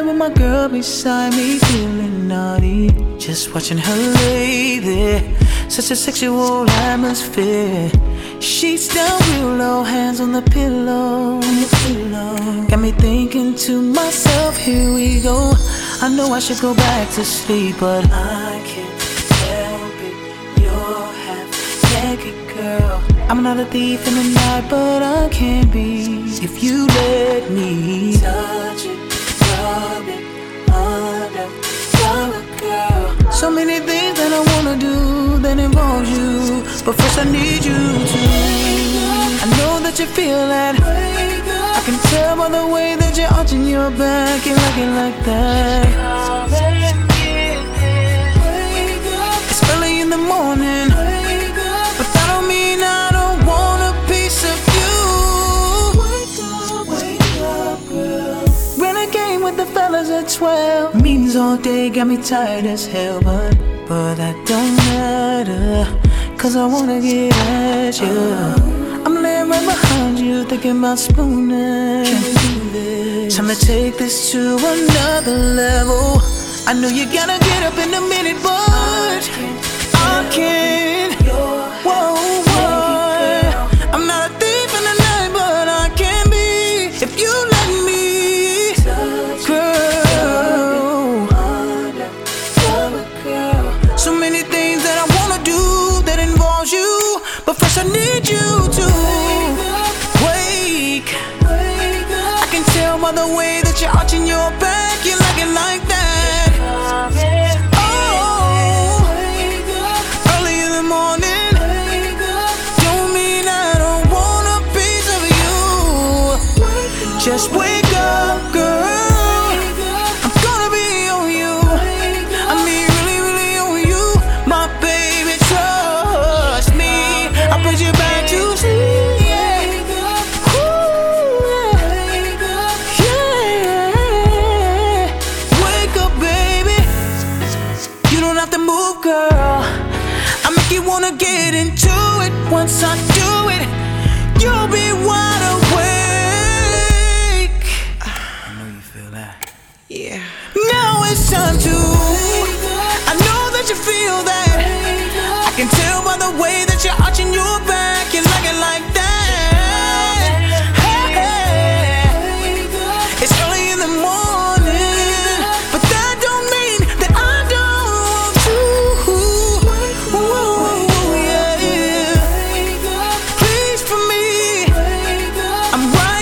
bed with my girl beside me, feeling naughty, just watching her lay there. Such a sexual atmosphere. Sheets down real low, hands on the pillow. Got me thinking to myself, here we go. I know I should go back to sleep, but I can't help it. You're half naked, girl. I'm not a thief in the night, but I can be if you let me touch it, rub it, undercover, girl. So many things that I wanna do that involves you, but first I need you to. I know that you feel that. I can tell by the way that you're arching your back. You like it like that. It's early in the morning, but that don't mean I don't want a piece of you. Wake up, girl. Renegade with the fellas at 12. Meetings all day got me tired as hell, but that don't matter, 'cause I wanna get at you. I'm laying right behind you, thinking about spooning. Time to take this to another level. I know you gotta get up in a minute, but I can't. Whoa, whoa. I'm not a thief in the night, but I can be if you let me, girl. So many things that I wanna do that involves you, but first I need you to wake. I can tell by the way that you're arching your back. You like it like that. Oh, early in the morning don't mean I don't want a piece of you. Just wake up, girl. I'm gonna be on you. I mean, really, really on you, my baby. Trust me, I'll put you back to sleep. Girl, I make you wanna get into it. Once I do it, you'll be wide awake. I know you feel that. Yeah. Now it's time to. I know that you feel that. I can tell by the way that you're arching your back. You like it like that. Hey, it's early in the morning, but that don't mean that I don't want you. Please for me, I'm right.